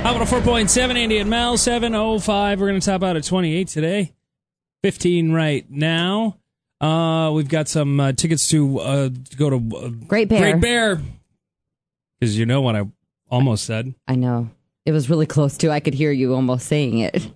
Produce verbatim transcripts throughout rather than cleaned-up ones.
Hot one oh four point seven, Andy and Mel, seven oh five. We're going to top out at twenty-eight today. fifteen right now. Uh, we've got some uh, tickets to, uh, to go to uh, Great Bear. Great Bear. Because you know what I almost said. I know. It was really close to. I could hear you almost saying it.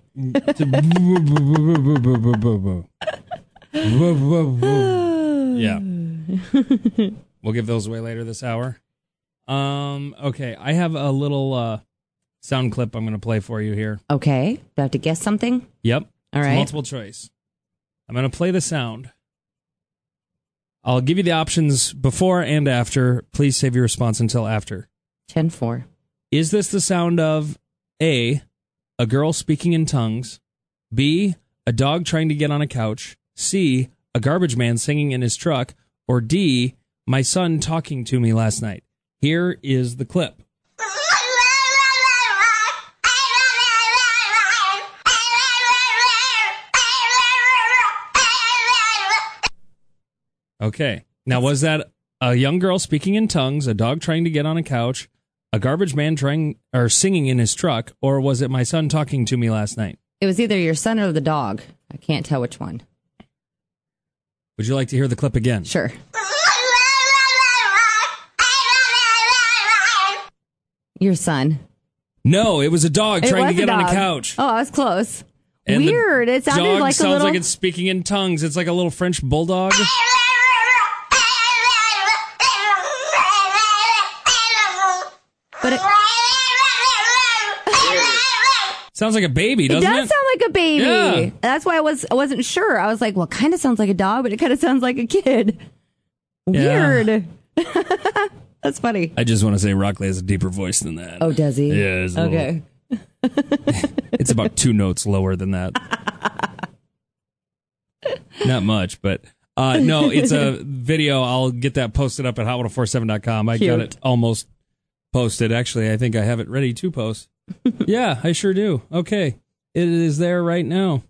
Yeah. We'll give those away later this hour. Um, okay, I have a little uh, sound clip I'm going to play for you here. Okay. Do I have to guess something? Yep. All It's right. multiple choice. I'm going to play the sound. I'll give you the options before and after. Please save your response until after. ten four. Is this the sound of A, a girl speaking in tongues, B, a dog trying to get on a couch, C, a garbage man singing in his truck, or D, my son talking to me last night? Here is the clip. Okay. Now, was that a young girl speaking in tongues, a dog trying to get on a couch, a garbage man trying or singing in his truck, or was it my son talking to me last night? It was either your son or the dog. I can't tell which one. Would you like to hear the clip again? Sure. Your son. No, it was a dog It trying was to get a on a dog. couch. Oh, I was close. And the Weird. It sounded dog like a sounds little... like it's speaking in tongues. It's like a little French bulldog. But it, Sounds like a baby, it doesn't does it? sound like a baby. Yeah. That's why I was I wasn't sure. I was like, well, it kind of sounds like a dog, but it kind of sounds like a kid. Yeah. Weird. That's funny. I just want to say Rockley has a deeper voice than that. Oh, does he? Yeah, it's a Okay. It's about two notes lower than that. Not much, but uh, no, it's a video. I'll get that posted up at hot ten forty-seven dot com. I Cute. got it almost posted. Actually, I think I have it ready to post. Yeah, I sure do. Okay. It is there right now.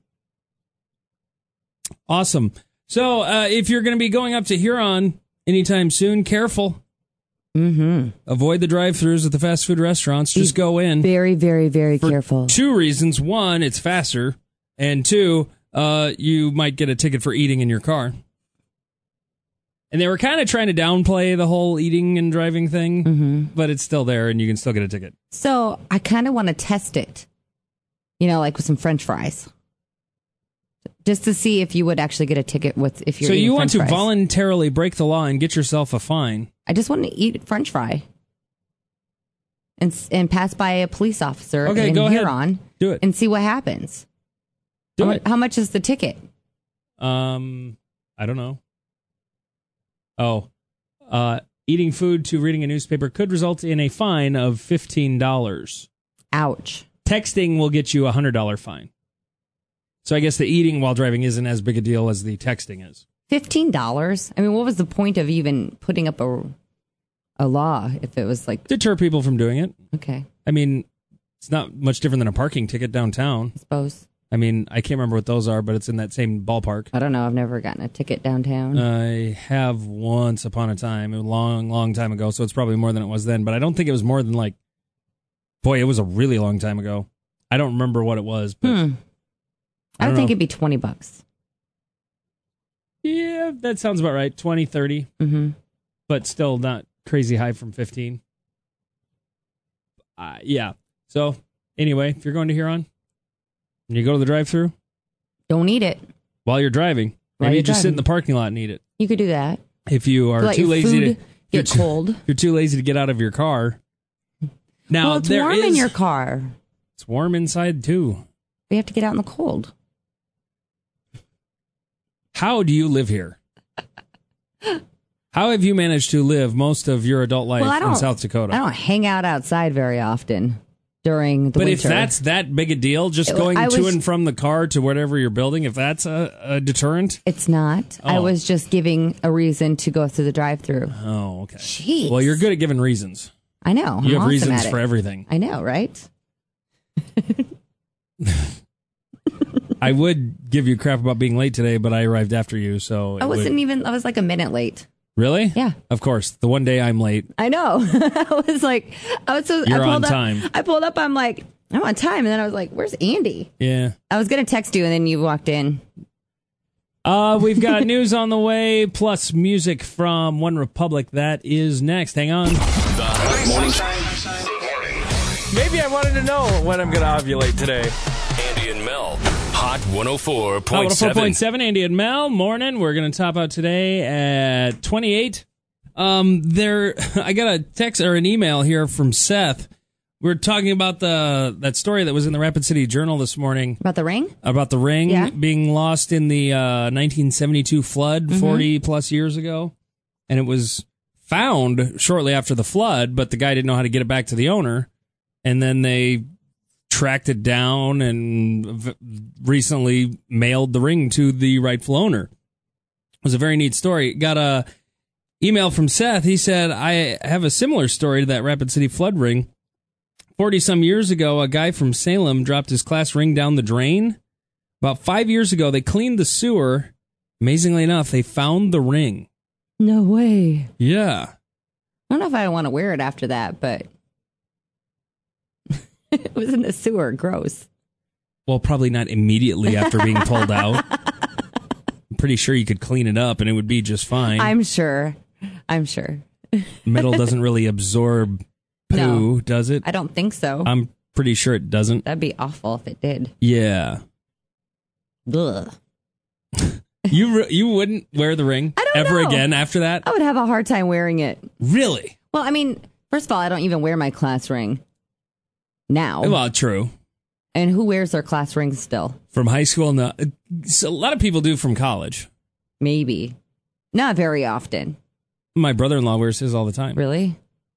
Awesome. So uh, if you're going to be going up to Huron anytime soon, careful. Mm-hmm. Avoid the drive-thrus at the fast food restaurants. Just go in. Very, very, very For careful. Two reasons. One, it's faster. And two, uh, you might get a ticket for eating in your car. And they were kind of trying to downplay the whole eating and driving thing, Mm-hmm. but it's still there and you can still get a ticket. So I kind of want to test it, you know, like with some French fries, just to see if you would actually get a ticket with if you're. So eating you want French to fries. voluntarily break the law and get yourself a fine. I just want to eat French fry and s- and pass by a police officer Okay, in go ahead. Huron Do it. and see what happens. Do how, it. How much is the ticket? Um, I don't know. Oh, uh, eating food to reading a newspaper could result in a fine of fifteen dollars. Ouch. Texting will get you a one hundred dollars fine. So I guess the eating while driving isn't as big a deal as the texting is. Fifteen dollars. I mean, what was the point of even putting up a a law if it was like Deter people from doing it. okay? I mean, it's not much different than a parking ticket downtown. I suppose. I mean, I can't remember what those are, but it's in that same ballpark. I don't know. I've never gotten a ticket downtown. I have once upon a time, a long, long time ago, so it's probably more than it was then, but I don't think it was more than like, boy, it was a really long time ago. I don't remember what it was, but hmm. I, I would don't think know. it'd be twenty bucks. Yeah, that sounds about right. twenty, thirty, Mm-hmm. but still not crazy high from fifteen. Uh, yeah. So, anyway, if you're going to Huron, and you go to the drive-thru Don't eat it. while you're driving, While maybe you're you just sit in driving. the parking lot and eat it. You could do that. If you are Let too your lazy to food you're get too- cold. you're too lazy to get out of your car. Now Well, it's there warm in is- your car. It's warm inside too. We have to get out in the cold. How do you live here? How have you managed to live most of your adult life Well, I in don't- South Dakota? I don't hang out outside very often during the but winter. if that's that big a deal, just It- going I to was- and from the car to whatever you're building, if that's a, a deterrent? It's not. I Oh. was just giving a reason to go through the drive-through. Oh, okay. Jeez. Well, you're good at giving reasons. I know. I'm you have awesome reasons at it. for everything. I know, right? I would give you crap about being late today, but I arrived after you, so it I wasn't would- even. I was like a minute late. Really? Yeah. Of course. The one day I'm late. I know. I was like, I was so. You're I pulled on up, time. I pulled up. I'm like, I'm on time, and then I was like, "Where's Andy?" Yeah. I was gonna text you, and then you walked in. Uh, we've got news on the way, plus music from One Republic. That is next. Hang on. The morning. Maybe I wanted to know when I'm going to ovulate today. Andy and Mel. Hot one oh four Hot point one oh four point seven. seven, Andy and Mel. Morning. We're going to top out today at twenty-eight. Um, there, I got a text or an email here from Seth. We're talking about the that story that was in the Rapid City Journal this morning About the ring? about the ring Yeah. being lost in the uh, nineteen seventy-two flood, Mm-hmm. forty plus years ago, and it was found shortly after the flood, but the guy didn't know how to get it back to the owner, and then they tracked it down and v- recently mailed the ring to the rightful owner. It was a very neat story. Got a email from Seth. He said, I have a similar story to that Rapid City flood ring. forty-some years ago, a guy from Salem dropped his class ring down the drain. About five years ago, they cleaned the sewer. Amazingly enough, they found the ring. No way. Yeah. I don't know if I want to wear it after that, but it was in the sewer. Gross. Well, probably not immediately after being pulled out. I'm pretty sure you could clean it up and it would be just fine. I'm sure. I'm sure. Metal doesn't really absorb poo, No. does it? I don't think so. I'm pretty sure it doesn't. That'd be awful if it did. Yeah. Ugh. You re- you wouldn't wear the ring I don't ever know. again after that? I would have a hard time wearing it. Really? Well, I mean, first of all, I don't even wear my class ring now. Well, true. And who wears their class rings still? From high school, no. So a lot of people do from college. Maybe. Not very often. My brother-in-law wears his all the time. Really?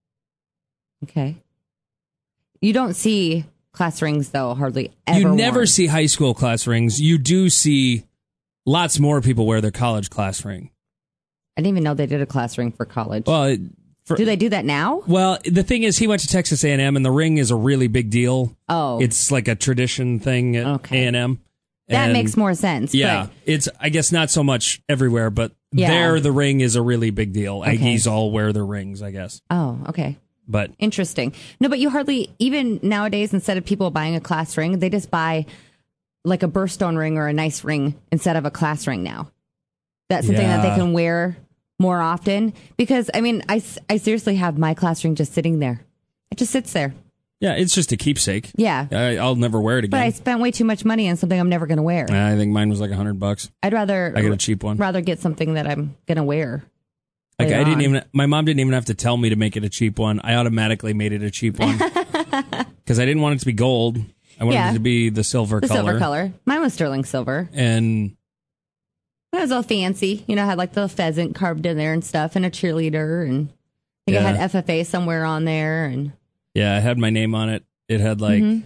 Okay. You don't see class rings, though, hardly ever. You never worn. see high school class rings. You do see lots more people wear their college class ring. I didn't even know they did a class ring for college. Well, it, for, do they do that now? well, the thing is, he went to Texas A and M, and the ring is a really big deal. Oh. It's like a tradition thing at Okay. A and M. That And, makes more sense. Yeah, but- it's, I guess, not so much everywhere, but Yeah. there the ring is a really big deal. Okay. Aggies all wear their rings, I guess. Oh, okay. But Interesting. No, but you hardly, even nowadays, instead of people buying a class ring, they just buy like a birthstone ring or a nice ring instead of a class ring now. That's something that Yeah. they can wear more often. Because, I mean, I, s- I seriously have my class ring just sitting there. It just sits there. yeah, it's just a keepsake. Yeah. I, I'll never wear it But I again. spent way too much money on something I'm never going to wear. I think mine was like a hundred bucks. I'd rather I got a cheap one. rather get something that I'm going to wear. Like later I didn't on. even. My mom didn't even have to tell me to make it a cheap one. I automatically made it a cheap one because I didn't want it to be gold. I wanted Yeah. it to be the silver The color. silver color. Mine was sterling silver. And It was all fancy. You know, I had like the pheasant carved in there and stuff and a cheerleader. And I think I Yeah. had F F A somewhere on there. And yeah, I had my name on it. It had like. Mhm.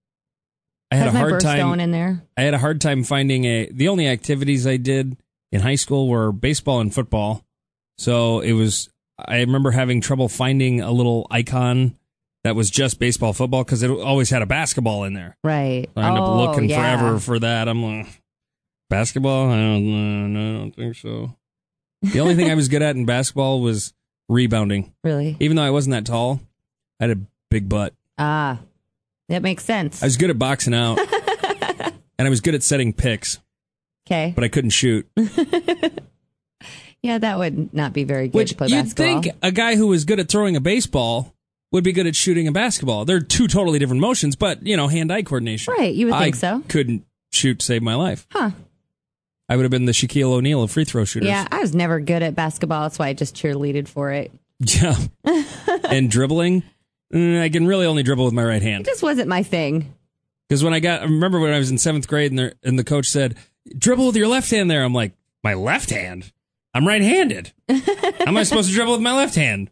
I had has a my hard birthstone time. in there. I had a hard time finding a. The only activities I did in high school were baseball and football. So it was. I remember having trouble finding a little icon that was just baseball, football because it always had a basketball in there. Right. I ended oh, up looking yeah. forever for that. I'm like, basketball? I don't know. No, I don't think so. The only thing I was good at in basketball was rebounding. Really? Even though I wasn't that tall, I had a big butt. Ah, that makes sense. I was good at boxing out, and I was good at setting picks, Okay. but I couldn't shoot. Yeah, that would not be very good Which to play you'd basketball. think a guy who was good at throwing a baseball would be good at shooting a basketball. They're two totally different motions, but, you know, hand-eye coordination. Right, you would think I so. couldn't shoot to save my life. Huh. I would have been the Shaquille O'Neal of free throw shooters. Yeah, I was never good at basketball. That's why I just cheerleaded for it. Yeah. And dribbling, mm, I can really only dribble with my right It hand. just wasn't my thing. Because when I got, I remember when I was in seventh grade and, there, and the coach said, dribble with your left hand there. I'm like, my left hand? I'm right-handed. How am I supposed to dribble with my left hand?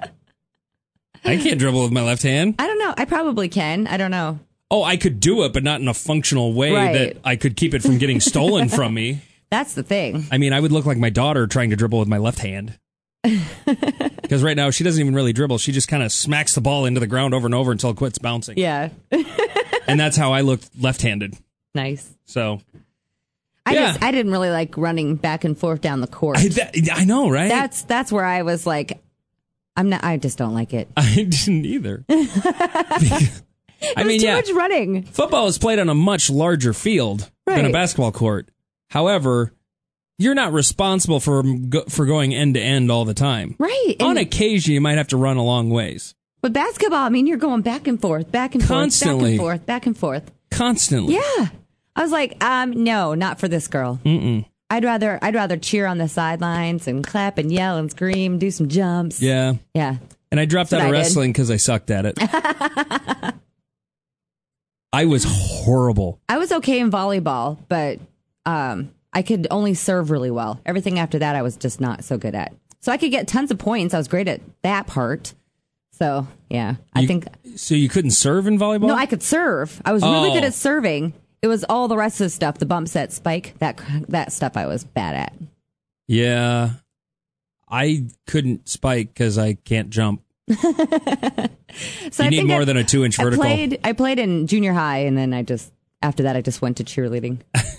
I can't dribble with my left hand. I don't know. I probably can. I don't know. Oh, I could do it, but not in a functional way Right. that I could keep it from getting stolen from me. That's the thing. I mean, I would look like my daughter trying to dribble with my left hand. Because right now, she doesn't even really dribble. She just kind of smacks the ball into the ground over and over until it quits bouncing. Yeah. And that's how I looked left-handed. Nice. So, I Yeah. just I didn't really like running back and forth down the court. I, that, I know, right? That's that's where I was like, I'm not. I just don't like it. I didn't either. I It was mean, too yeah, much running. football is played on a much larger field than a Right. basketball court. However, you're not responsible for for going end to end all the time. Right. On And occasion, you might have to run a long ways. with basketball, I mean, you're going back and forth, back and Constantly. forth, back and forth, back and forth. Constantly. Yeah. I was like, um, no, not for this girl. Mm-mm. I'd rather I'd rather cheer on the sidelines and clap and yell and scream, do some jumps. Yeah. Yeah. And I dropped That's out of what I did. wrestling because I sucked at it. I was horrible. I was okay in volleyball, but um, I could only serve really well. Everything after that, I was just not so good at. So I could get tons of points. I was great at that part. So, yeah, I You- think. So you couldn't serve in volleyball? No, I could serve. I was really Oh. good at serving. It was all the rest of the stuff, the bump set, spike, that that stuff I was bad at. Yeah. I couldn't spike because I can't jump. So You I need think more I, than a two-inch I vertical. played, I played in junior high, and then I just, after that, I just went to cheerleading.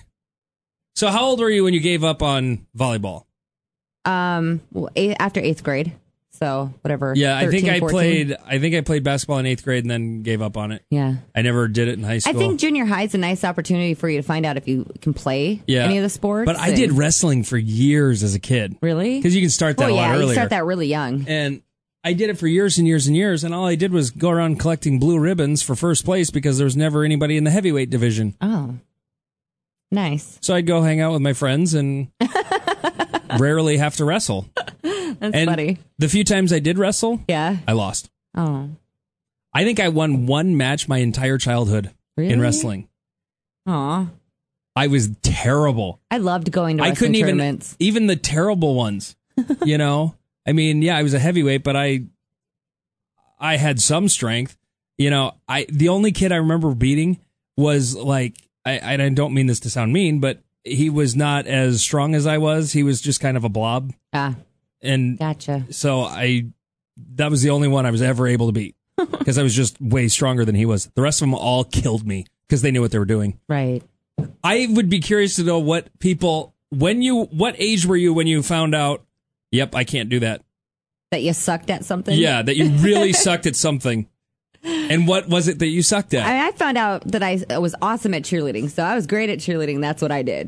So how old were you when you gave up on volleyball? Um, well, eight, after eighth grade. So whatever. Yeah, I think thirteen, I fourteen. played I think I played basketball in eighth grade and then gave up on it. Yeah. I never did it in high I school. think junior high is a nice opportunity for you to find out if you can play yeah. any of the sports. But I did and- wrestling for years as a kid. Really? Because you can start that Oh, a lot yeah, earlier. you start that really young. And I did it for years and years and years, and all I did was go around collecting blue ribbons for first place because there was never anybody in the heavyweight division. Oh. Nice. So I'd go hang out with my friends and rarely have to wrestle. That's And funny. the few times I did wrestle, Yeah. I lost. Oh. I think I won one match my entire childhood Really? in wrestling. Aw. I was terrible. I loved going to I wrestling couldn't even tournaments. even the terrible ones. You know, I mean, yeah, I was a heavyweight, but I I had some strength. You know, I the only kid I remember beating was like I and I don't mean this to sound mean, but he was not as strong as I was. He was just kind of a blob, Ah, and gotcha. so I that was the only one I was ever able to beat because I was just way stronger than he was. The rest of them all killed me because they knew what they were doing. Right. I would be curious to know what people when you what age were you when you found out, yep, I can't do that. That you sucked at something? Yeah, that you really sucked at something. And what was it that you sucked at? I, I found out that I was awesome at cheerleading. So I was great at cheerleading. That's what I did.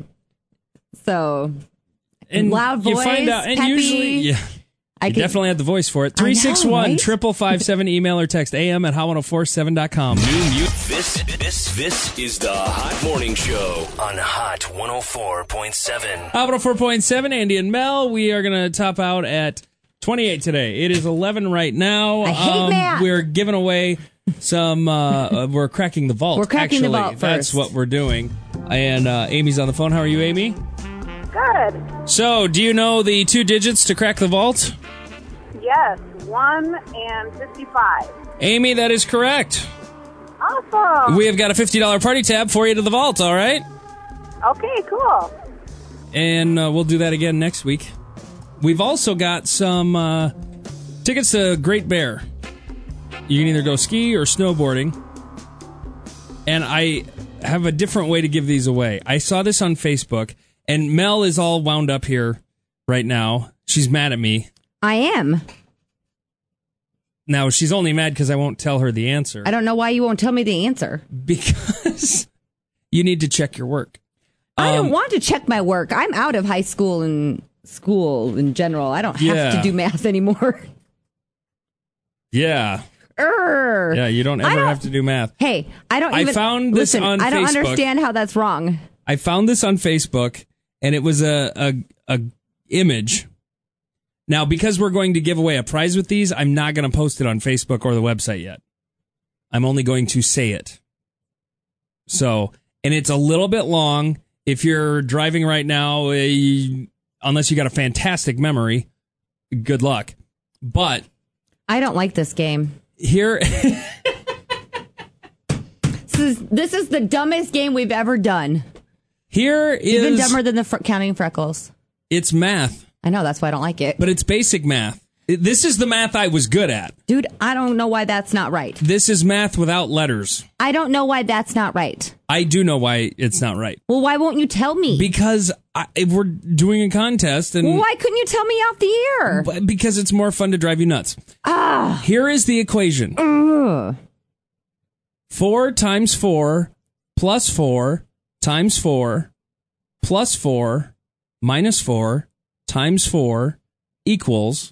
So and loud you voice, find out, and peppy. usually, yeah, I you could, definitely had the voice for it. I know, three six one, right? five five seven, email or text A M at hot ten forty-seven dot com. This, this, this is the Hot Morning Show on Hot one oh four point seven. Hot one oh four point seven, Andy and Mel. We are going to top out at twenty-eight today. It is eleven right now. I hate math. We're giving away some, uh, uh, we're cracking the vault. We're cracking the Actually, vault that's first. what we're doing. And uh, Amy's on the phone. How are you, Amy? Good. So, do you know the two digits to crack the vault? Yes, one and fifty-five. Amy, that is correct. Awesome. We have got a fifty dollars party tab for you to the vault, all right? Okay, cool. And uh, we'll do that again next week. We've also got some uh, tickets to Great Bear. You can either go ski or snowboarding. And I have a different way to give these away. I saw this on Facebook, and Mel is all wound up here right now. She's mad at me. I am. Now, she's only mad because I won't tell her the answer. I don't know why you won't tell me the answer. Because you need to check your work. I Um, don't want to check my work. I'm out of high school and school in general. I don't have Yeah. to do math anymore. Yeah. Urgh. Yeah, you don't I ever don't- have to do math. Hey, I don't I even found this listen, on I don't Facebook. understand how that's wrong. I found this on Facebook, and it was a, a a image. Now, because we're going to give away a prize with these, I'm not going to post it on Facebook or the website yet. I'm only going to say it. So, and it's a little bit long. If you're driving right now, uh, unless you got a fantastic memory, good luck. But I don't like this game. here, This is this is the dumbest game we've ever done. here is Even dumber than the fr- counting freckles. it's math, I know that's why I don't like it. but it's basic math. This is the math I was good at. Dude, I don't know why that's not right. This is math without letters. I don't know why that's not right. I do know why it's not right. Well, why won't you tell me? Because I, we're doing a contest, and Well, why couldn't you tell me off the air? b- because it's more fun to drive you nuts. Ah. Here is the equation. Ugh. Four times four plus four times four plus four minus four times four equals...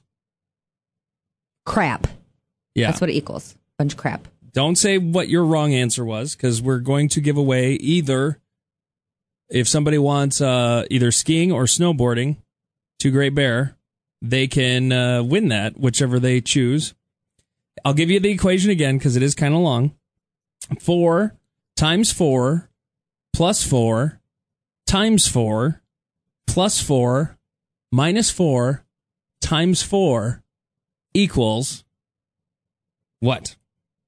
Crap. Yeah. That's what it equals. Bunch of crap. Don't say what your wrong answer was, because we're going to give away either, if somebody wants uh, either skiing or snowboarding to Great Bear, they can uh, win that, whichever they choose. I'll give you the equation again, because it is kind of long. Four times four plus four times four plus four minus four times four equals what?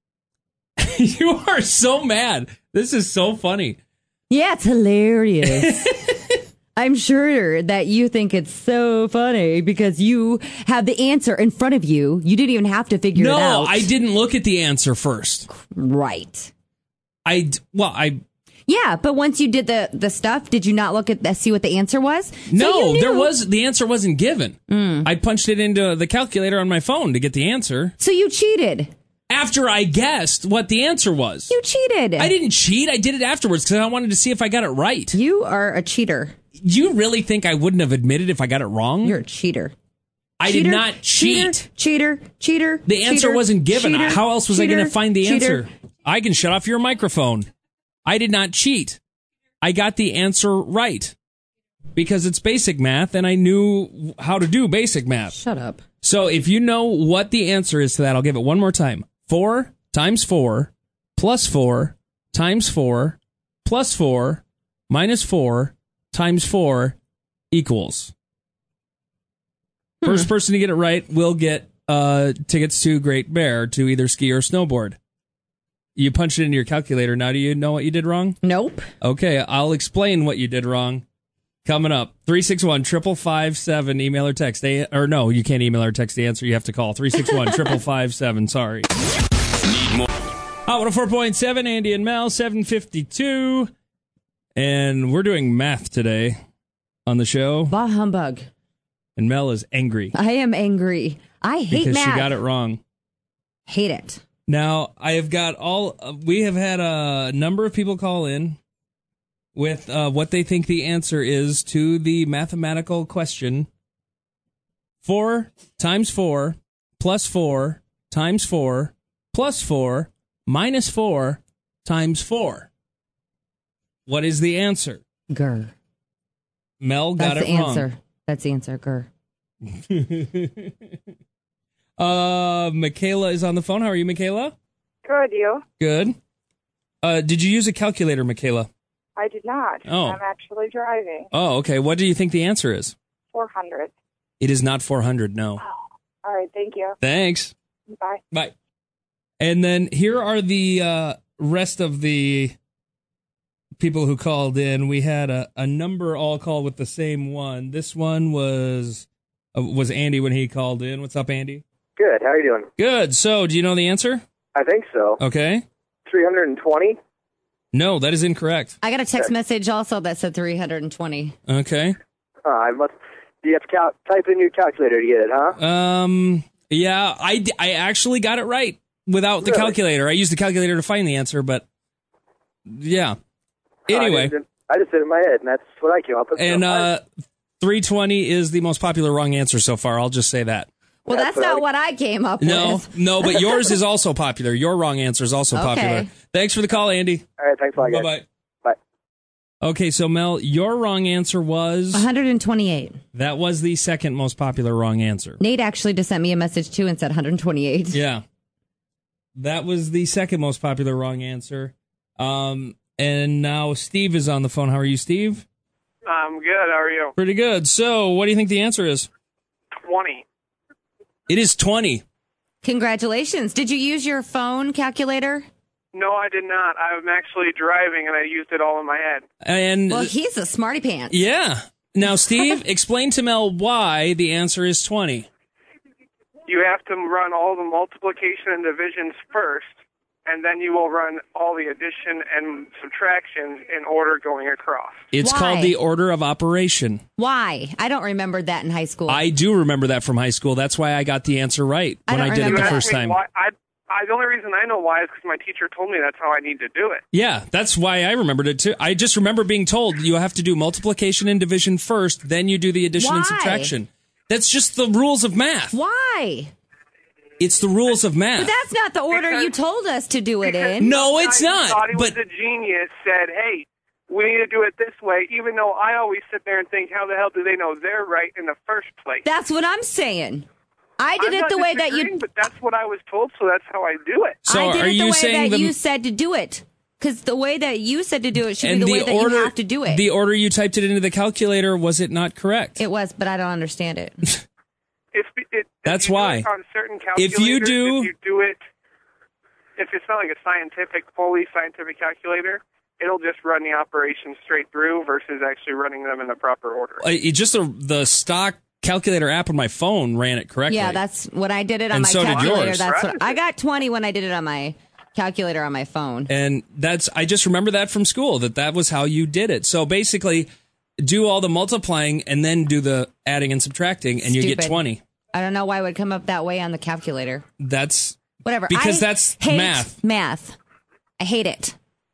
You are so mad. This is so funny. Yeah, it's hilarious. I'm sure that you think it's so funny because you have the answer in front of you. You didn't even have to figure no, it out. No, I didn't look at the answer first. Right. I, d- well, I... Yeah, but once you did the, the stuff, did you not look at the, see what the answer was? So no, you knew. there was, the answer wasn't given. Mm. I punched it into the calculator on my phone to get the answer. So you cheated. After I guessed what the answer was. You cheated. I didn't cheat. I did it afterwards because I wanted to see if I got it right. You are a cheater. You really think I wouldn't have admitted if I got it wrong? You're a cheater. I cheater, did not cheat. Cheater, cheater, cheater. The answer cheater, wasn't given. cheater, How else was cheater, I going to find the cheater. answer? I can shut off your microphone. I did not cheat. I got the answer right because it's basic math and I knew how to do basic math. Shut up. So if you know what the answer is to that, I'll give it one more time. Four times four plus four times four plus four minus four times four equals. Hmm. First person to get it right will get uh, tickets to Great Bear to either ski or snowboard. You punched it into your calculator. Now, do you know what you did wrong? Nope. Okay, I'll explain what you did wrong. Coming up, three six one, five five five seven, email or text. They, or no, you can't email or text the answer. You have to call three six one, five five five seven. Sorry. Need more? Hot one oh four point seven, Andy and Mel, seven fifty-two. And we're doing math today on the show. Bah humbug. And Mel is angry. I am angry. I hate because math. she got it wrong. Hate it. Now, I have got all, uh, we have had a number of people call in with uh, what they think the answer is to the mathematical question. Four times four plus four times four plus four minus four times four. What is the answer? Grr. Mel got That's it the wrong. answer. That's the answer. Grr. uh, Michaela is on the phone. How are you, Michaela? Good, you? Good. Uh, did you use a calculator, Michaela? I did not. Oh. I'm actually driving. Oh, okay. What do you think the answer is? four hundred. It is not four hundred, no. All right, thank you. Thanks. Bye. Bye. And then here are the uh, rest of the people who called in. We had a, a number all call with the same one. This one was uh, was Andy when he called in. What's up, Andy? Good. How are you doing? Good. So, do you know the answer? I think so. Okay. three hundred twenty? No, that is incorrect. I got a text message also that said three hundred twenty. Okay. Uh, I must. Do you have to cal- type in your calculator to get it, huh? Um. Yeah, I, d- I actually got it right without the Really? calculator. I used the calculator to find the answer, but yeah. Anyway. I just, I just did it in my head, and that's what I came up with. And So I- uh, three twenty is the most popular wrong answer so far. I'll just say that. Well, That's that's not what what I came up No, with. no, but yours is also popular. Your wrong answer is also Okay. popular. Thanks for the call, Andy. all right, thanks a lot, guys. Bye-bye. Bye. Okay, so Mel, your wrong answer was... one hundred twenty-eight. That was the second most popular wrong answer. Nate actually just sent me a message too and said one hundred twenty-eight. Yeah. That was the second most popular wrong answer. Um, and now Steve is on the phone. How are you, Steve? I'm good. How are you? Pretty good. So, what do you think the answer is? twenty. It is twenty. Congratulations. Did you use your phone calculator? No, I did not. I'm actually driving, and I used it all in my head. And Well, he's a smarty pants. yeah. Now, Steve, explain to Mel why the answer is twenty. you have to run all the multiplication and divisions first, and then you will run all the addition and subtractions in order going across. It's Why? called the order of operation. Why? I don't remember that in high school. I do remember that from high school. That's why I got the answer right I when I, don't did it remember the that. first time. Why, I, I, the only reason I know why is because my teacher told me that's how I need to do it. Yeah, that's why I remembered it too. I just remember being told you have to do multiplication and division first, then you do the addition and Why? subtraction. That's just the rules of math. Why? It's the rules of math. But that's not the order Because- you told us to do it because in. No, it's guy who not. thought he was But a genius said, hey, we need to do it this way, even though I always sit there and think, how the hell do they know they're right in the first place? That's what I'm saying. I did I'm it not the way that disagreeing, you. But that's what I was told, so that's how I do it. so I did are it the you way saying that the you said to do it? Because the way that you said to do it should and be the, the way that order you have to do it. the order you typed it into the calculator, was it not correct? It was, but I don't understand it. If it, That's if you do why. it on certain If you calculators, do- if you do it, if it's not like a scientific, fully scientific calculator, it'll just run the operations straight through versus actually running them in the proper order. Uh, it just the, the stock calculator app on my phone ran it correctly. Yeah, that's what I did it on And my so did calculator. yours. That's Right. what I got twenty when I did it on my calculator on my phone. And that's I just remember that from school that that was how you did it. So basically, do all the multiplying and then do the adding and subtracting, and you get Stupid. twenty. I don't know why it would come up that way on the calculator. That's Whatever. Because I that's hate math. Math. I hate it.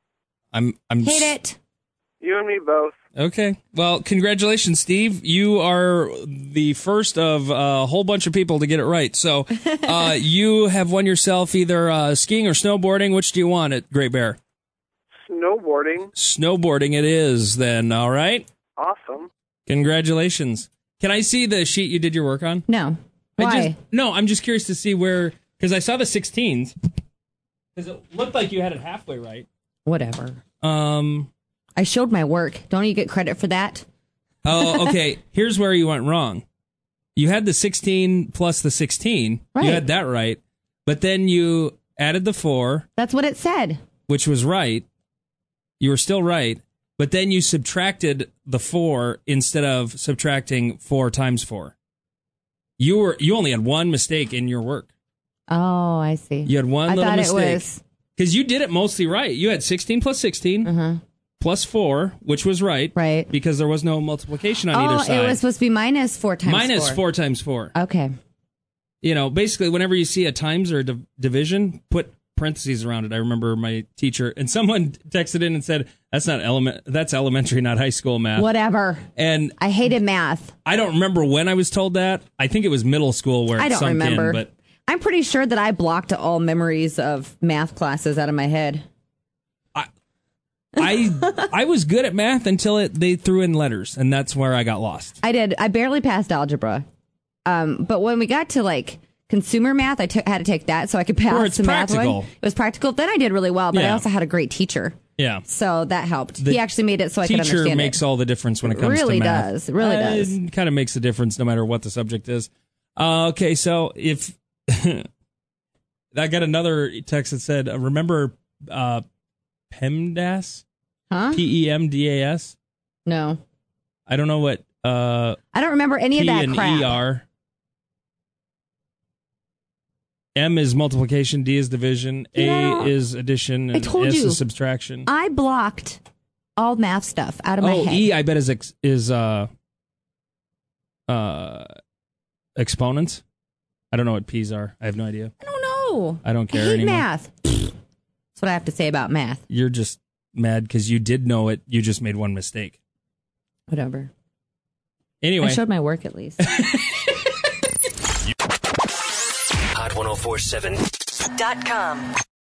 I'm I'm Hate it. You and me both. Okay. Well, congratulations, Steve. You are the first of a whole bunch of people to get it right. So uh, you have won yourself either uh, skiing or snowboarding. Which do you want at Great Bear? Snowboarding. Snowboarding it is then. All right. Awesome. Congratulations. Can I see the sheet you did your work on? No. Why? I just, no, I'm just curious to see where, because I saw the sixteens. Because it looked like you had it halfway right. Whatever. Um. I showed my work. Don't you get credit for that? Oh, okay. Here's where you went wrong. You had the sixteen plus the sixteen. Right. You had that right. But then you added the four, That's what it said. which was right. You were still right. But then you subtracted the four instead of subtracting four times four. You were you only had one mistake in your work. Oh, I see. You had one I little thought mistake. it was. Because you did it mostly right. You had sixteen plus sixteen Uh-huh. plus four, which was right. Right. Because there was no multiplication on Oh, either side. it was supposed to be minus four times Minus four. four times four. Okay. You know, basically, whenever you see a times or a div- division, put parentheses around it. I remember my teacher, and someone texted in and said, "That's not element. That's elementary, not high school math." Whatever. And I hated math. I don't remember when I was told that. I think it was middle school where it I don't sunk remember. in. But I'm pretty sure that I blocked all memories of math classes out of my head. I I was good at math until it they threw in letters, and that's where I got lost. I did. I barely passed algebra. Um, but when we got to like consumer math, I took had to take that so I could pass Where it's the math practical. one. It was practical. Then I did really well, but I Yeah. also had a great teacher. Yeah. So that helped. The he actually made it so I could Teacher understand makes it. all the difference when it It comes really to math. does. It really Uh, does. It kind of makes a difference no matter what the subject is. Uh, okay, so if I got another text that said, uh, remember uh, PEMDAS? Huh? P E M D A S? No. I don't know what uh, I don't remember any P of that and crap. E are. M is multiplication, D is division, Yeah, I A don't- is addition, I and told S you. is subtraction. I blocked all math stuff out of my Oh, head. E, I bet is ex- is uh, uh, exponents. I don't know what P's are. I have no idea. I don't know. I don't care I hate anymore. math. That's what I have to say about math. You're just mad because you did know it. You just made one mistake. Whatever. Anyway, I showed my work at least. Hot ten forty-seven Dot com.